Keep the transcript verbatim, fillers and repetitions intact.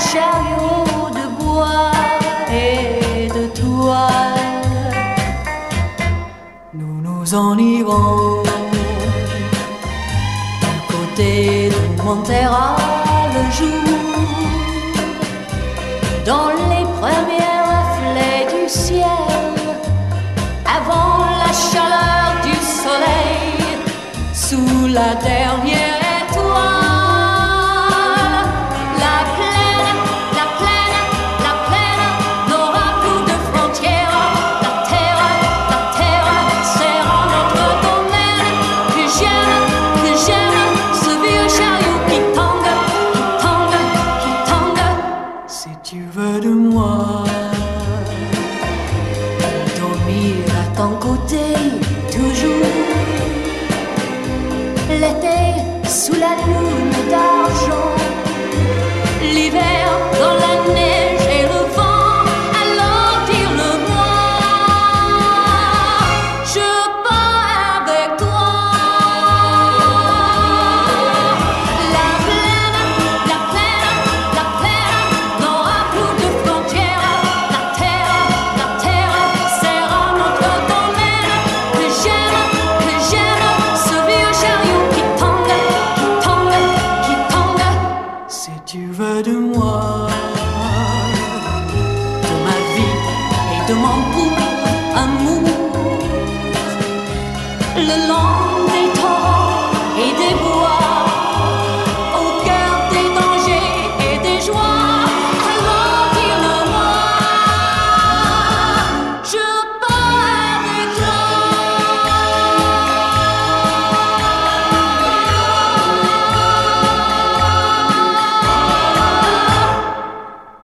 chariot de bois et de toile. Nous nous en irons du côté de Montera le jour, dans les premiers reflets du ciel, avant la chaleur du soleil, sous la dernière étoile. La plaine, la plaine, la plaine n'aura plus de frontières. La terre, la terre sera notre domaine. Que j'aime, que j'aime ce vieux chariot qui tangue, qui tangue, qui tangue. Si tu veux de moi, dormir à ton côté toujours. L'été sous la lune d'argent, l'hiver dans la neige et le vent, alors dis-le-moi, je pars avec toi. La plaine, la plaine, la plaine n'aura plus de frontières. La terre, la terre sera notre domaine. Que j'aime, que j'aime ce vieux chariot qui tangue, qui tangue, qui tangue. Si tu veux de moi, de ma vie et de mon goût, amour, le long